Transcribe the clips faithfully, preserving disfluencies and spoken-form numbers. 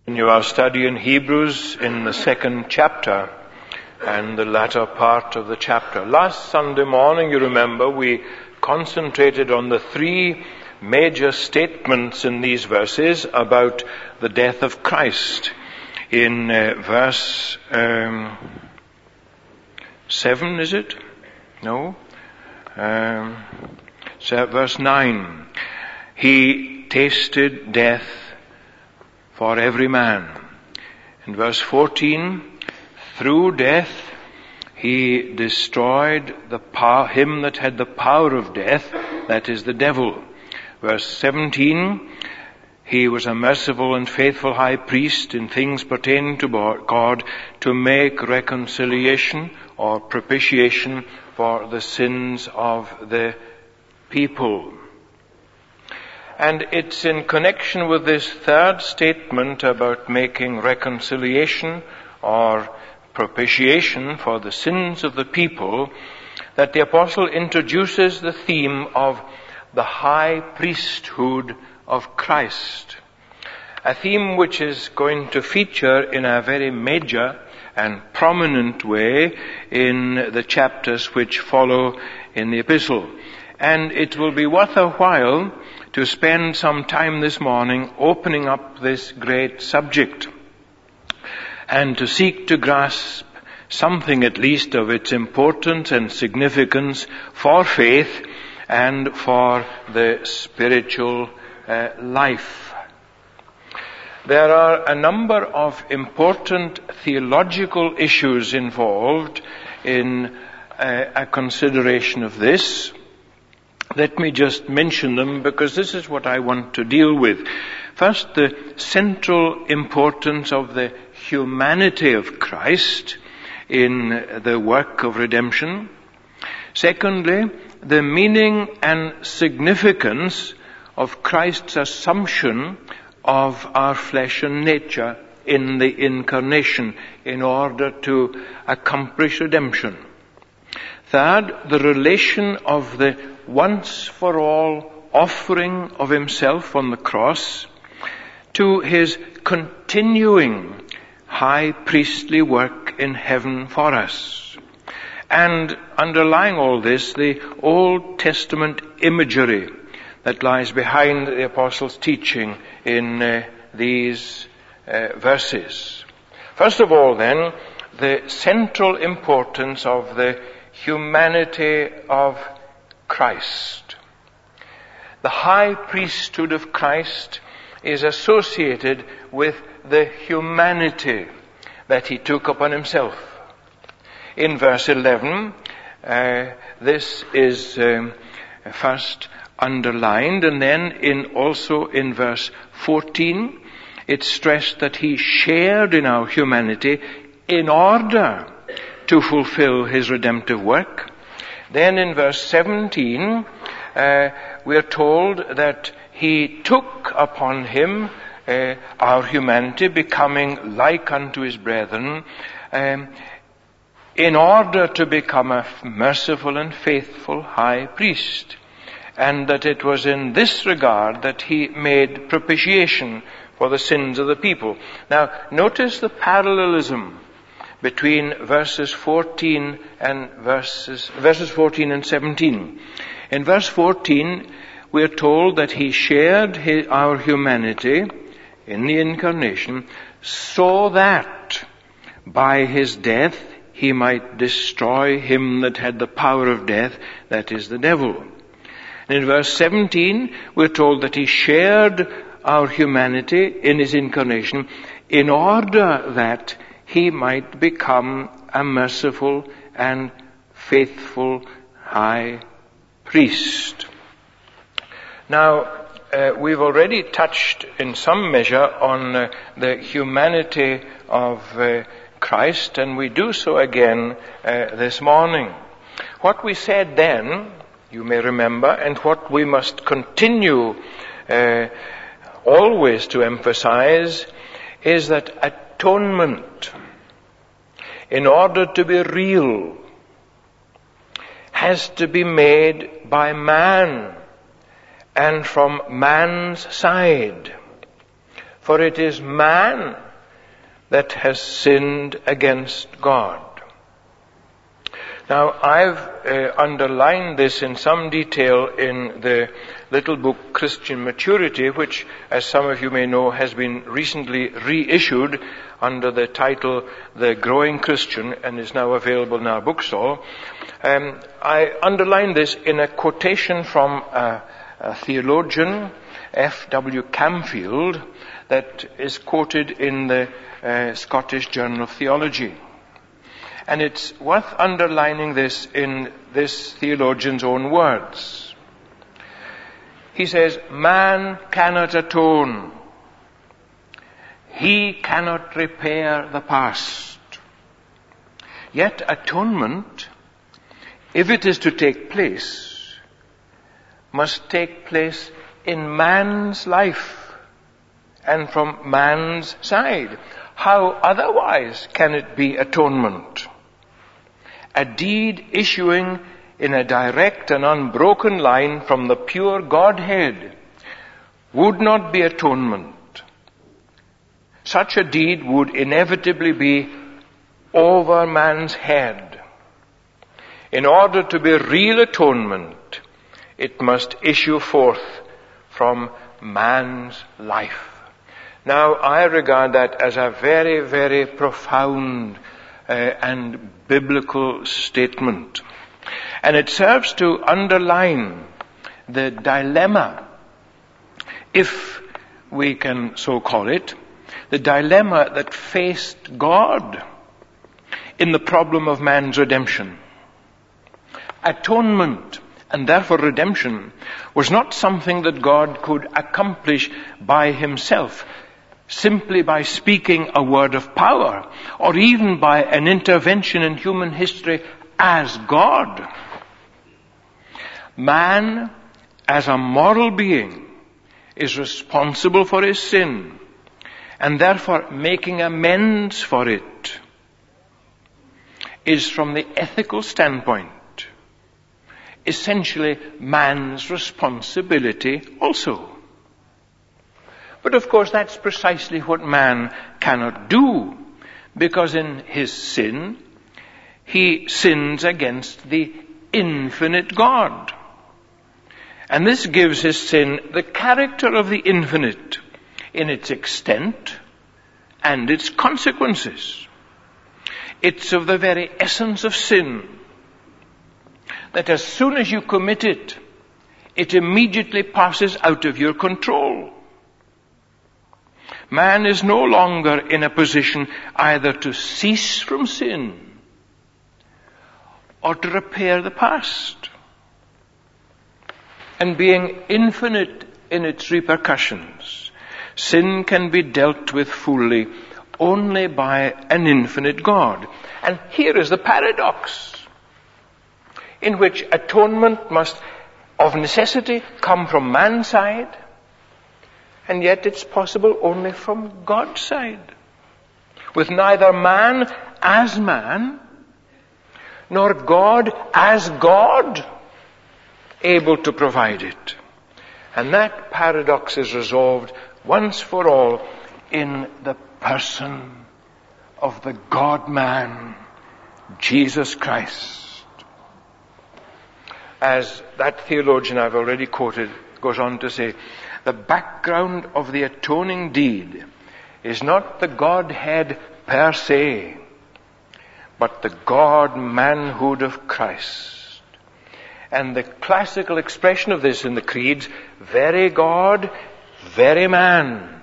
You are studying Hebrews in the second chapter and the latter part of the chapter. Last Sunday morning, you remember, we concentrated on the three major statements in these verses about the death of Christ. In uh, verse um, seven, is it? No? Um, so verse nine. He tasted death for every man. In verse fourteen, through death he destroyed the power, him that had the power of death, that is the devil. Verse seventeen, he was a merciful and faithful high priest in things pertaining to God to make reconciliation or propitiation for the sins of the people. And it's in connection with this third statement about making reconciliation or propitiation for the sins of the people that the apostle introduces the theme of the high priesthood of Christ. A theme which is going to feature in a very major and prominent way in the chapters which follow in the epistle. And it will be worth a while to spend some time this morning opening up this great subject and to seek to grasp something at least of its importance and significance for faith and for the spiritual uh, life. There are a number of important theological issues involved in uh, a consideration of this. Let me just mention them because this is what I want to deal with. First, the central importance of the humanity of Christ in the work of redemption. Secondly, the meaning and significance of Christ's assumption of our flesh and nature in the incarnation in order to accomplish redemption. Third, the relation of the once-for-all offering of himself on the cross to his continuing high priestly work in heaven for us. And underlying all this, the Old Testament imagery that lies behind the apostles' teaching in uh, these uh, verses. First of all, then, the central importance of the humanity of Christ. The high priesthood of Christ is associated with the humanity that he took upon himself. In verse eleven, uh, this is um, first underlined, and then in also in verse fourteen, it's stressed that he shared in our humanity in order to fulfill his redemptive work. Then in verse seventeen, uh, we are told that he took upon him uh, our humanity, becoming like unto his brethren, um, in order to become a merciful and faithful high priest. And that it was in this regard that he made propitiation for the sins of the people. Now, notice the parallelism between verses fourteen and verses, verses fourteen and seventeen. In verse fourteen, we are told that he shared his, our humanity in the incarnation so that by his death he might destroy him that had the power of death, that is the devil. And in verse seventeen, we're told that he shared our humanity in his incarnation in order that he might become a merciful and faithful high priest. Now, uh, we've already touched in some measure on uh, the humanity of uh, Christ, and we do so again uh, this morning. What we said then, you may remember, and what we must continue uh, always to emphasize, is that atonement, in order to be real, has to be made by man and from man's side. For it is man that has sinned against God. Now, I've uh, underlined this in some detail in the little book Christian Maturity, which, as some of you may know, has been recently reissued under the title The Growing Christian and is now available in our bookstore. Um, I underlined this in a quotation from a, a theologian, F W Camfield, that is quoted in the uh, Scottish Journal of Theology. And it's worth underlining this in this theologian's own words. He says, man cannot atone. He cannot repair the past. Yet atonement, if it is to take place, must take place in man's life and from man's side. How otherwise can it be atonement? A deed issuing in a direct and unbroken line from the pure Godhead would not be atonement. Such a deed would inevitably be over man's head. In order to be real atonement, it must issue forth from man's life. Now, I regard that as a very, very profound uh, and biblical statement. And it serves to underline the dilemma, if we can so call it, the dilemma that faced God in the problem of man's redemption. Atonement, and therefore redemption, was not something that God could accomplish by himself, simply by speaking a word of power, or even by an intervention in human history as God. Man, as a moral being, is responsible for his sin, and therefore making amends for it is, from the ethical standpoint, essentially man's responsibility also. But of course that's precisely what man cannot do, because in his sin, he sins against the infinite God. And this gives his sin the character of the infinite in its extent and its consequences. It's of the very essence of sin that as soon as you commit it, it immediately passes out of your control. Man is no longer in a position either to cease from sin or to repair the past. And being infinite in its repercussions, sin can be dealt with fully only by an infinite God. And here is the paradox, in which atonement must of necessity come from man's side, and yet it's possible only from God's side, with neither man as man, nor God as God able to provide it. And that paradox is resolved once for all in the person of the God-man, Jesus Christ. As that theologian I've already quoted goes on to say, the background of the atoning deed is not the Godhead per se, but the God-manhood of Christ. And the classical expression of this in the creeds, very God, very man,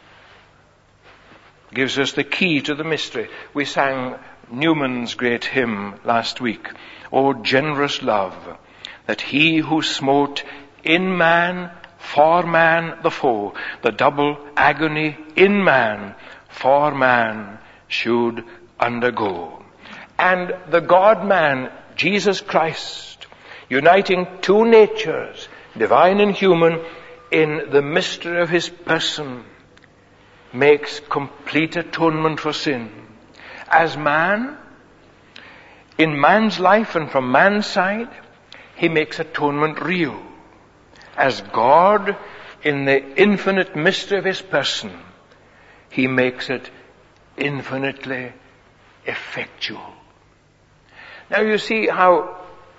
gives us the key to the mystery. We sang Newman's great hymn last week, O generous love, that he who smote in man, for man the foe, the double agony in man, for man should undergo. And the God-man, Jesus Christ, uniting two natures, divine and human, in the mystery of his person, makes complete atonement for sin. As man, in man's life and from man's side, he makes atonement real. As God, in the infinite mystery of his person, He makes it infinitely effectual. Now you see how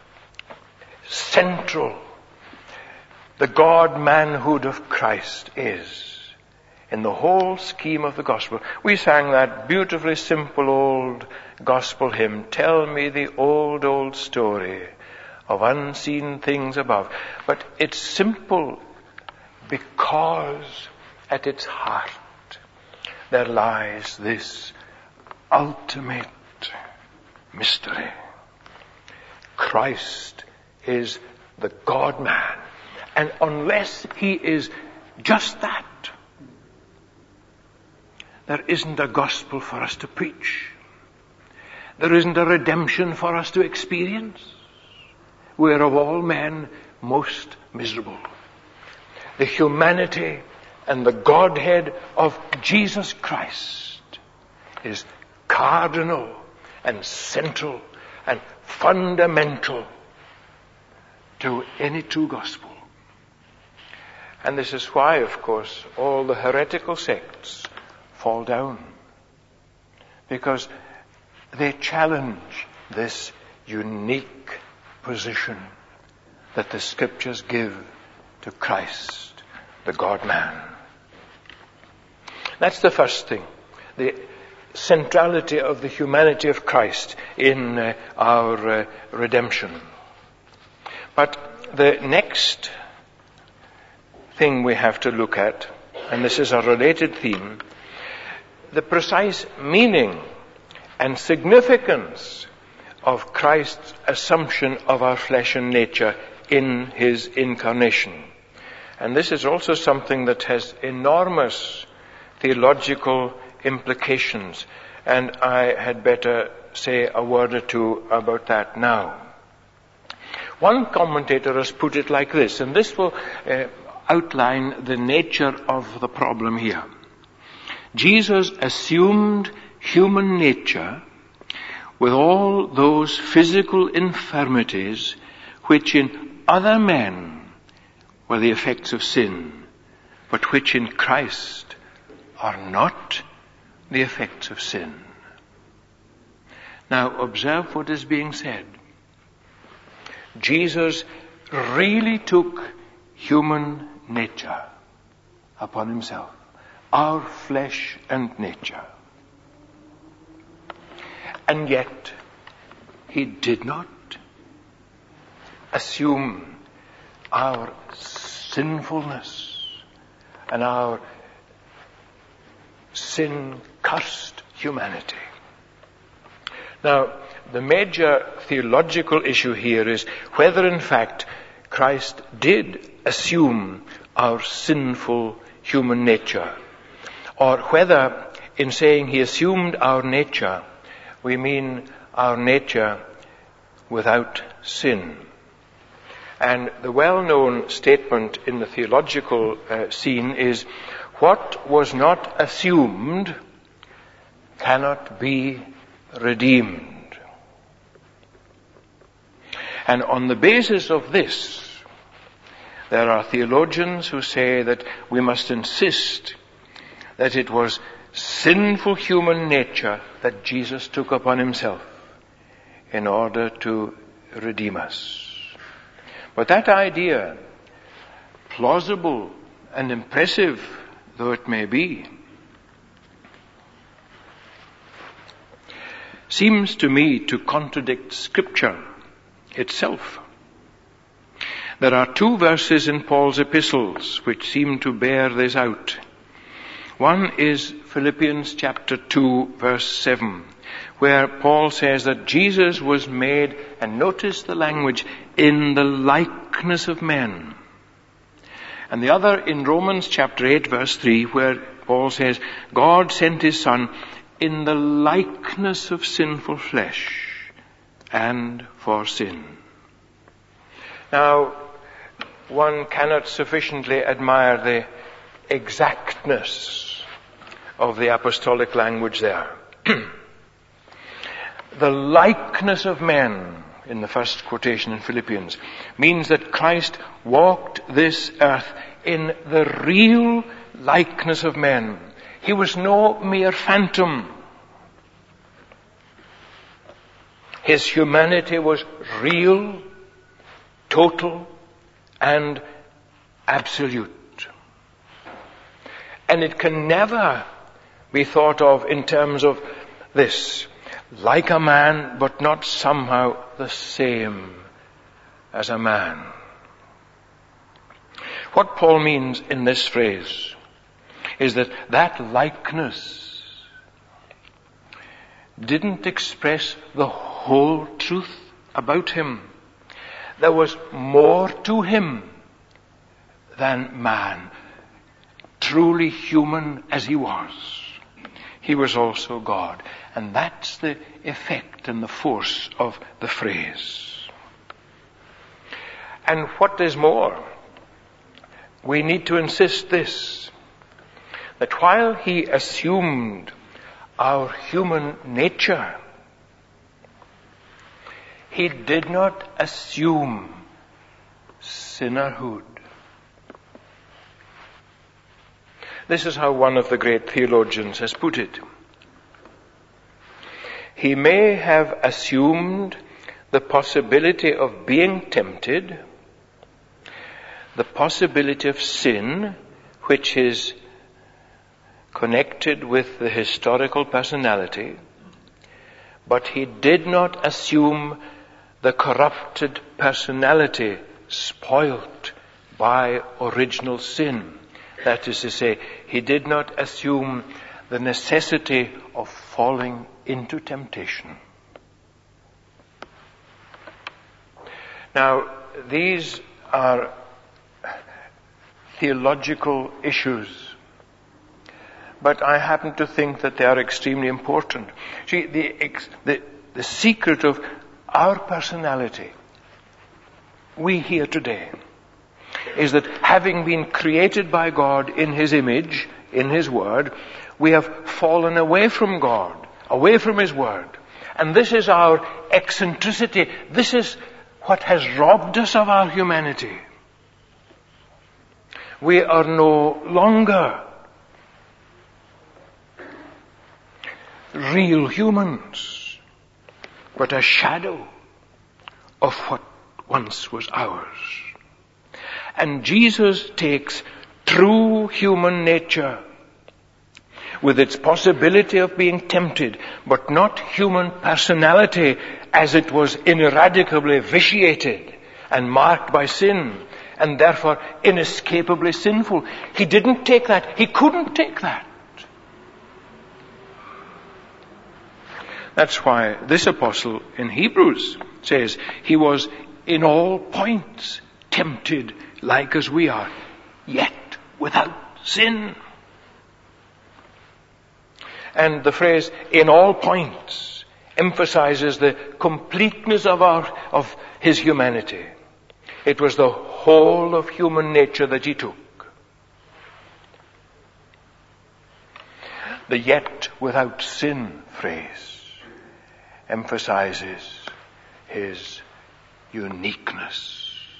central the God-manhood of Christ is in the whole scheme of the gospel. We sang that beautifully simple old gospel hymn, "Tell me the old, old story of unseen things above." But it's simple because at its heart there lies this ultimate mystery. Christ is the God-man. And unless he is just that, there isn't a gospel for us to preach. There isn't a redemption for us to experience. We're of all men most miserable. The humanity and the Godhead of Jesus Christ is cardinal and central and fundamental to any true gospel. And this is why, of course, all the heretical sects fall down. Because they challenge this unique position that the Scriptures give to Christ, the God-man. That's the first thing. The centrality of the humanity of Christ in uh, our uh, redemption. But the next thing we have to look at, and this is a related theme, the precise meaning and significance of Christ's assumption of our flesh and nature in his incarnation. And this is also something that has enormous theological implications, and I had better say a word or two about that now. One commentator has put it like this, and this will uh, outline the nature of the problem here. Jesus assumed human nature with all those physical infirmities which in other men were the effects of sin, but which in Christ are not the effects of sin. Now observe what is being said. Jesus really took human nature upon himself, our flesh and nature. And yet, he did not assume our sinfulness and our sin-cursed humanity. Now, the major theological issue here is whether in fact Christ did assume our sinful human nature, or whether in saying he assumed our nature, we mean our nature without sin. And the well-known statement in the theological uh, scene is, what was not assumed cannot be redeemed. And on the basis of this, there are theologians who say that we must insist that it was sinful human nature that Jesus took upon himself in order to redeem us. But that idea, plausible and impressive though it may be, seems to me to contradict Scripture itself. There are two verses in Paul's epistles which seem to bear this out. One is Philippians chapter two, verse seven, where Paul says that Jesus was made, and notice the language, in the likeness of men. And the other in Romans chapter eight, verse three, where Paul says, God sent his Son in the likeness of sinful flesh and for sin. Now, one cannot sufficiently admire the exactness of the apostolic language there. The likeness of men, in the first quotation in Philippians, means that Christ walked this earth in the real likeness of men. He was no mere phantom. His humanity was real, total, and absolute. And it can never be thought of in terms of this, like a man, but not somehow the same as a man. What Paul means in this phrase is that that likeness didn't express the whole truth about him. There was more to him than man. Truly human as he was, he was also God. And that's the effect and the force of the phrase. And what is more, we need to insist this, that while he assumed our human nature, he did not assume sinnerhood. This is how one of the great theologians has put it. He may have assumed the possibility of being tempted, the possibility of sin, which is connected with the historical personality, but he did not assume the corrupted personality spoilt by original sin. That is to say, he did not assume the necessity of falling into temptation. Now, these are theological issues, but I happen to think that they are extremely important. See, the, the, the secret of our personality, we here today, is that having been created by God in His image, in His Word, we have fallen away from God, away from His Word. And this is our eccentricity. This is what has robbed us of our humanity. We are no longer real humans, but a shadow of what once was ours. And Jesus takes true human nature with its possibility of being tempted, but not human personality as it was ineradicably vitiated and marked by sin and therefore inescapably sinful. He didn't take that. He couldn't take that. That's why this apostle in Hebrews says he was in all points tempted like as we are, yet without sin. And the phrase "in all points" emphasizes the completeness of our of his humanity. It was the whole of human nature that he took. The "yet without sin" phrase emphasizes his uniqueness.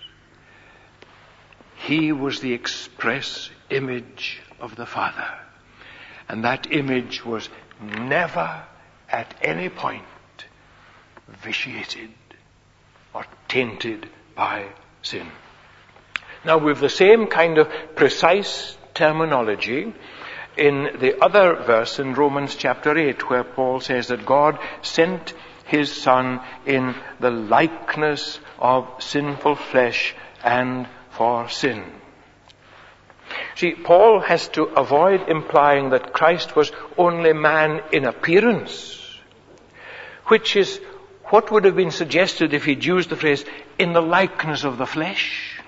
He was the express image of the Father. And that image was never at any point vitiated or tainted by sin. Now we've the same kind of precise terminology in the other verse in Romans chapter eight, where Paul says that God sent His Son in the likeness of sinful flesh and for sin. See, Paul has to avoid implying that Christ was only man in appearance, which is what would have been suggested if he'd used the phrase "in the likeness of the flesh."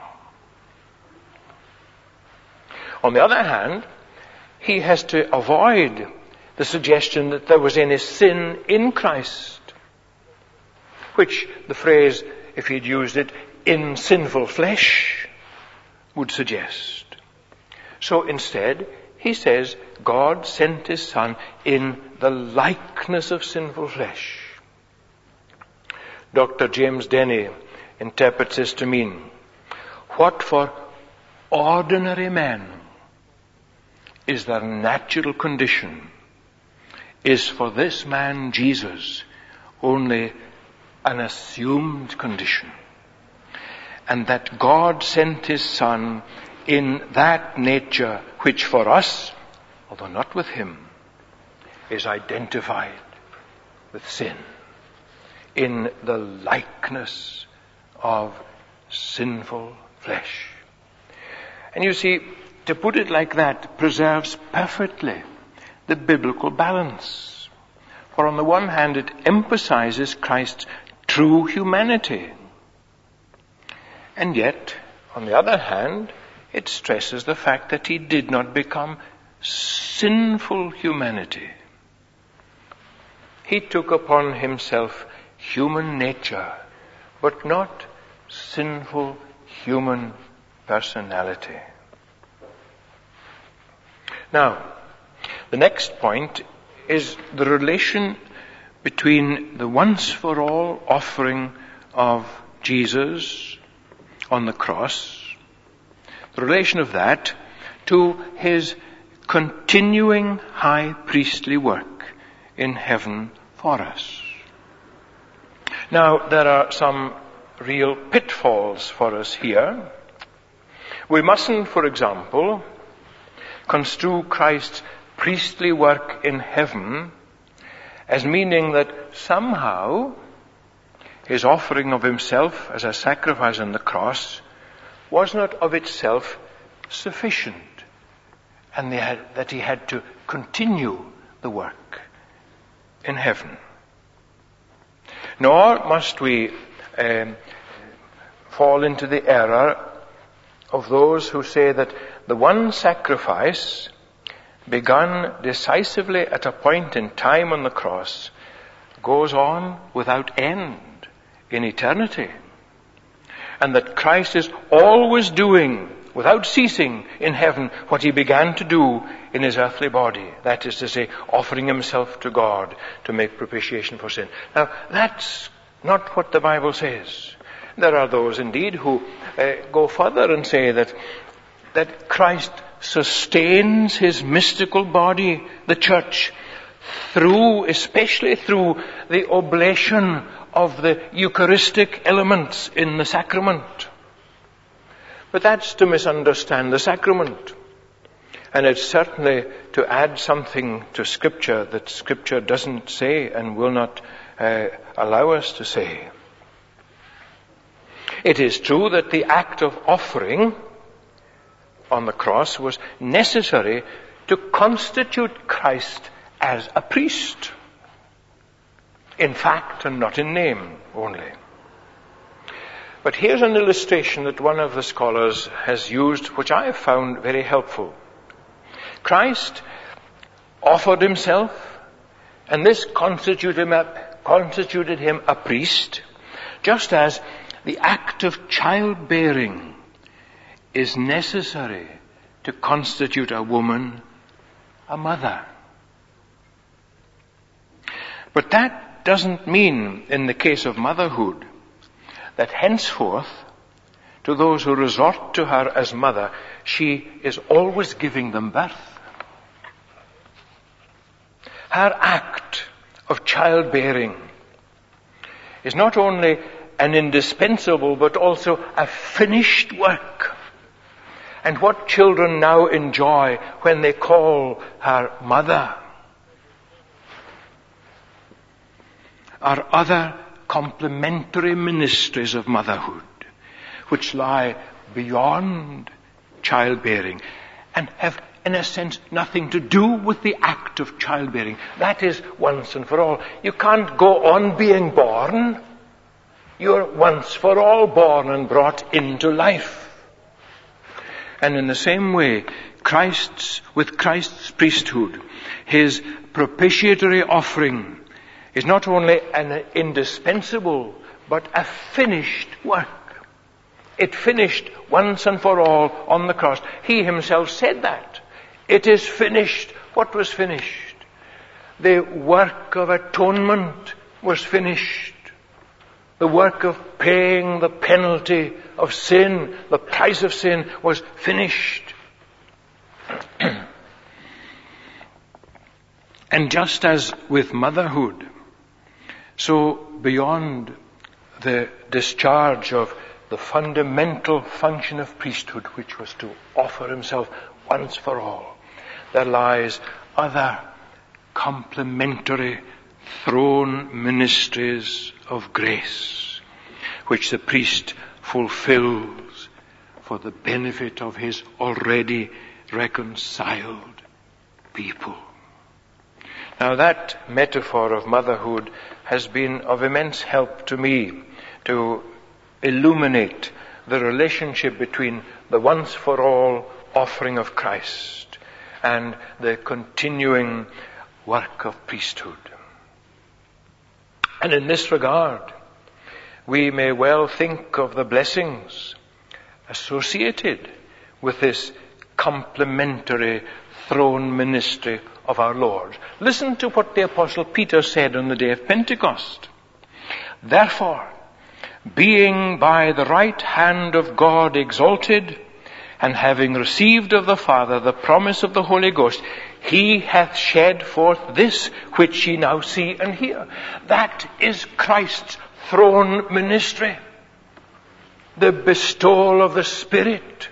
On the other hand, he has to avoid the suggestion that there was any sin in Christ, which the phrase, if he'd used it, "in sinful flesh," would suggest. So instead, he says, God sent His Son in the likeness of sinful flesh. Doctor James Denney interprets this to mean, what for ordinary men is their natural condition, is for this man Jesus only an assumed condition. And that God sent his Son in that nature which for us, although not with him, is identified with sin, in the likeness of sinful flesh. And you see, to put it like that preserves perfectly the biblical balance. For on the one hand, it emphasizes Christ's true humanity. And yet, on the other hand, it stresses the fact that he did not become sinful humanity. He took upon himself human nature, but not sinful human personality. Now, the next point is the relation between the once-for-all offering of Jesus on the cross, the relation of that to his continuing high priestly work in heaven for us. Now, there are some real pitfalls for us here. We mustn't, for example, construe Christ's priestly work in heaven as meaning that somehow his offering of himself as a sacrifice on the cross was not of itself sufficient, and had, that he had to continue the work in heaven. Nor must we um, fall into the error of those who say that the one sacrifice begun decisively at a point in time on the cross goes on without end in eternity, and that Christ is always doing, without ceasing in heaven, what he began to do in his earthly body. That is to say, offering himself to God to make propitiation for sin. Now, that's not what the Bible says. There are those indeed who uh, go further and say that that Christ sustains his mystical body, the church, through, especially through the oblation of the Eucharistic elements in the sacrament. But that's to misunderstand the sacrament. And it's certainly to add something to Scripture that Scripture doesn't say and will not uh, allow us to say. It is true that the act of offering on the cross was necessary to constitute Christ as a priest, in fact and not in name only. But here's an illustration that one of the scholars has used, which I have found very helpful. Christ offered himself, and this constituted him a, constituted him a priest, just as the act of childbearing is necessary to constitute a woman a mother. But that doesn't mean, in the case of motherhood, that henceforth, to those who resort to her as mother, she is always giving them birth. Her act of childbearing is not only an indispensable but also a finished work. And what children now enjoy when they call her mother are other complementary ministries of motherhood, which lie beyond childbearing and have, in a sense, nothing to do with the act of childbearing. That is once and for all. You can't go on being born. You're once for all born and brought into life. And in the same way, Christ's, with Christ's priesthood, his propitiatory offering is not only an indispensable, but a finished work. It finished once and for all on the cross. He himself said that. It is finished. What was finished? The work of atonement was finished. The work of paying the penalty of sin, the price of sin, was finished. And just as with motherhood, so beyond the discharge of the fundamental function of priesthood, which was to offer himself once for all, there lies other complementary throne ministries of grace, which the priest fulfills for the benefit of his already reconciled people. Now that metaphor of motherhood has been of immense help to me to illuminate the relationship between the once for all offering of Christ and the continuing work of priesthood. And in this regard, we may well think of the blessings associated with this complementary throne ministry of our Lord. Listen to what the Apostle Peter said on the day of Pentecost. Therefore, being by the right hand of God exalted, and having received of the Father the promise of the Holy Ghost, he hath shed forth this which ye now see and hear. That is Christ's throne ministry. The bestowal of the Spirit.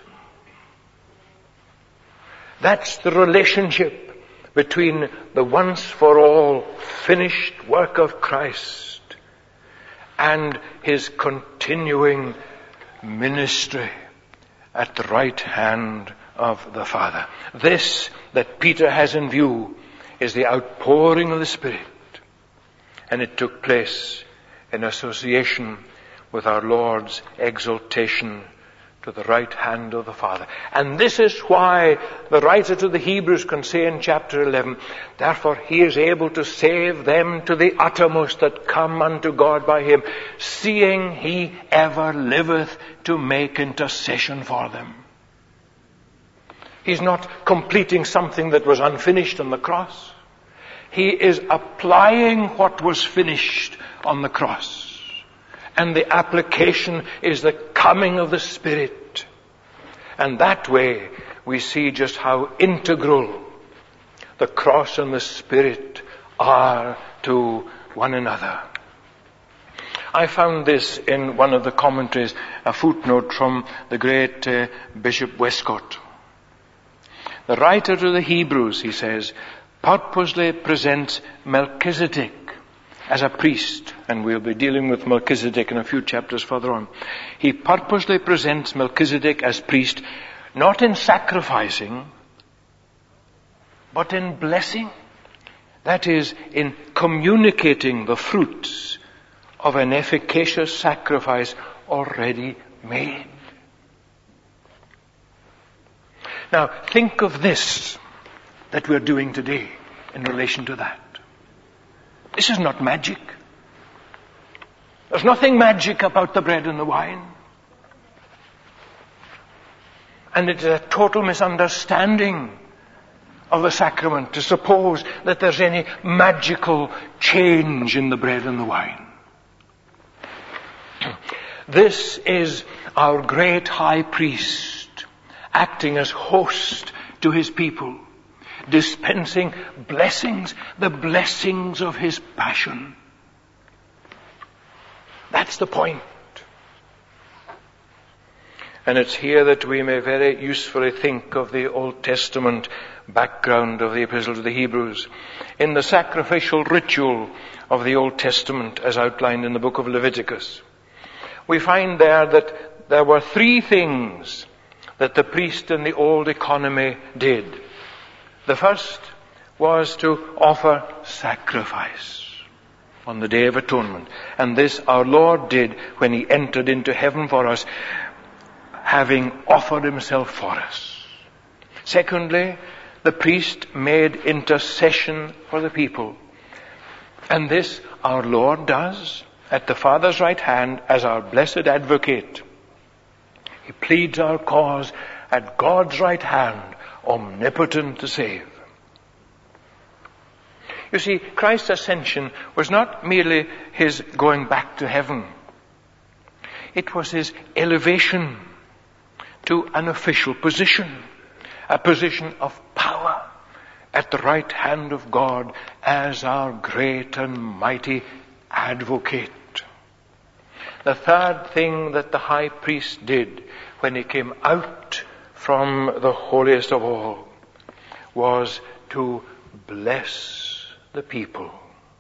That's the relationship between the once for all finished work of Christ and his continuing ministry at the right hand of the Father. This that Peter has in view is the outpouring of the Spirit, and it took place in association with our Lord's exaltation to the right hand of the Father. And this is why the writer to the Hebrews can say in chapter eleven, therefore he is able to save them to the uttermost that come unto God by him, seeing he ever liveth to make intercession for them. He's not completing something that was unfinished on the cross. He is applying what was finished on the cross. And the application is the coming of the Spirit. And that way we see just how integral the cross and the Spirit are to one another. I found this in one of the commentaries, a footnote from the great uh, Bishop Westcott. The writer to the Hebrews, he says, purposely presents Melchizedek as a priest, and we'll be dealing with Melchizedek in a few chapters further on. He purposely presents Melchizedek as priest, not in sacrificing, but in blessing. That is, in communicating the fruits of an efficacious sacrifice already made. Now, think of this that we're doing today in relation to that. This is not magic. There's nothing magic about the bread and the wine. And it is a total misunderstanding of the sacrament to suppose that there's any magical change in the bread and the wine. This is our great high priest acting as host to his people, dispensing blessings, the blessings of his passion. That's the point. And it's here that we may very usefully think of the Old Testament background of the Epistle to the Hebrews. In the sacrificial ritual of the Old Testament, as outlined in the book of Leviticus, we find there that there were three things that the priest in the old economy did. The first was to offer sacrifice on the Day of Atonement. And this our Lord did when he entered into heaven for us, having offered himself for us. Secondly, the priest made intercession for the people. And this our Lord does at the Father's right hand as our blessed advocate. He pleads our cause at God's right hand, omnipotent to save. You see, Christ's ascension was not merely his going back to heaven. It was his elevation to an official position, a position of power at the right hand of God as our great and mighty advocate. The third thing that the high priest did when he came out from the holiest of all was to bless the people.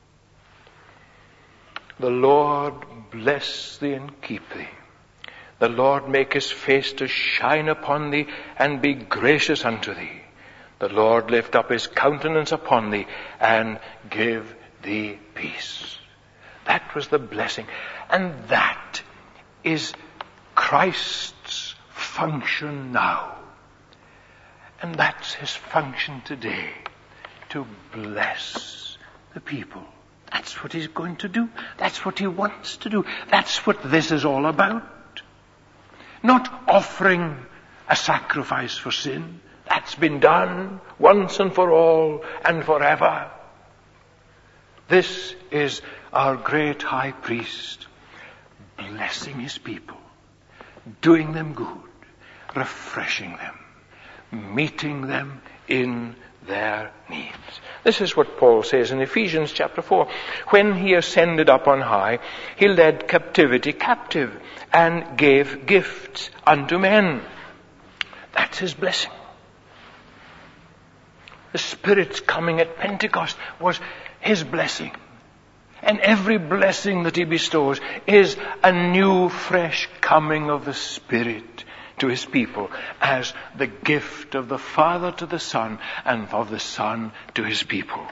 The Lord bless thee and keep thee. The Lord make his face to shine upon thee and be gracious unto thee. The Lord lift up his countenance upon thee and give thee peace. That was the blessing. And that is Christ's function now. And that's his function today, to bless the people. That's what he's going to do. That's what he wants to do. That's what this is all about. Not offering a sacrifice for sin. That's been done once and for all and forever. This is our great high priest blessing his people, doing them good, refreshing them, meeting them in their needs. This is what Paul says in Ephesians chapter four. When he ascended up on high, he led captivity captive and gave gifts unto men. That's his blessing. The Spirit's coming at Pentecost was his blessing. And every blessing that he bestows is a new, fresh coming of the Spirit to his people as the gift of the Father to the Son and of the Son to his people.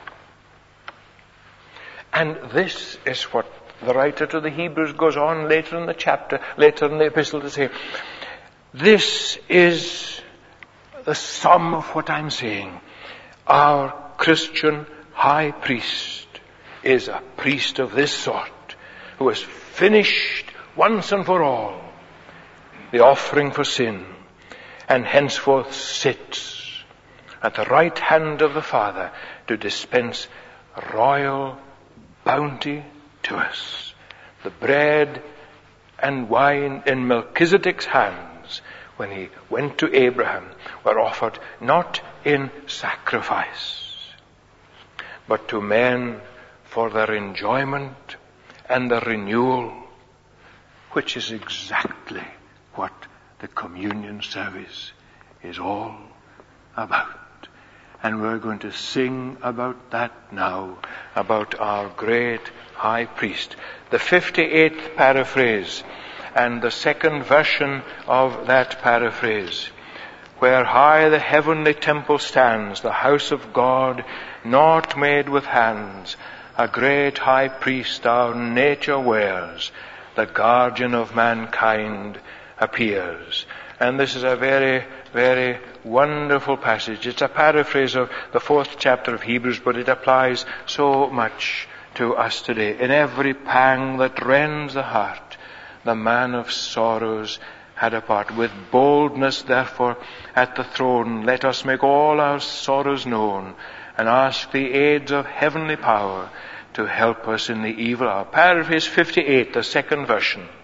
And this is what the writer to the Hebrews goes on later in the chapter, later in the epistle to say. This is the sum of what I'm saying. Our Christian high priest is a priest of this sort, who has finished once and for all the offering for sin, and henceforth sits at the right hand of the Father to dispense royal bounty to us. The bread and wine in Melchizedek's hands when he went to Abraham were offered not in sacrifice, but to men for their enjoyment and their renewal, which is exactly what the communion service is all about. And we're going to sing about that now, about our great high priest. The fifty-eighth paraphrase and the second version of that paraphrase. Where high the heavenly temple stands, the house of God, not made with hands, a great high priest our nature wears, the guardian of mankind appears. And this is a very, very wonderful passage. It's a paraphrase of the fourth chapter of Hebrews, but it applies so much to us today. In every pang that rends the heart, the man of sorrows had a part. With boldness, therefore, at the throne, let us make all our sorrows known, and ask the aids of heavenly power to help us in the evil hour. Paraphrase fifty-eight, the second version.